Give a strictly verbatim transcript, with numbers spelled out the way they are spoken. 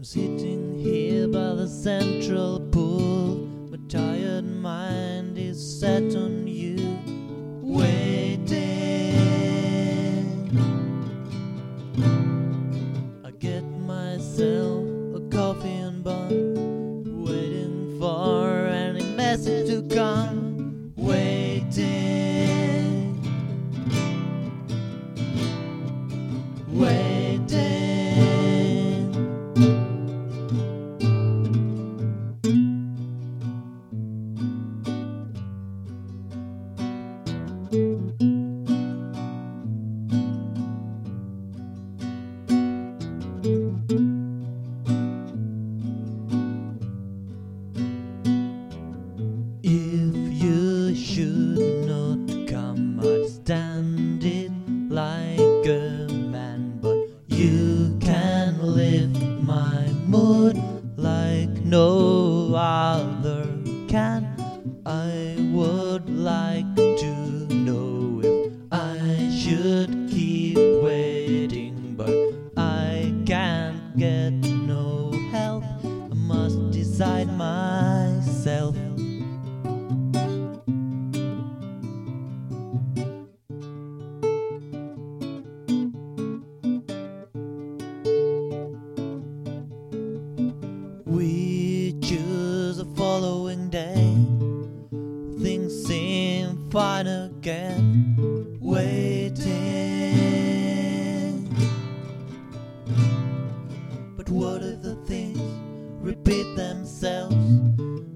I'm sitting here by the central pool. My tired mind is set on you, waiting. I get myself a coffee and bun, waiting for any message to come, waiting, waiting. If you should not come, I'd stand it like a man, but you can lift my mood like no other can. I would like to know if I should keep waiting, but I can't get no help. I must decide myself. We choose the following day. Things seem fine again, waiting. But what if the things repeat themselves?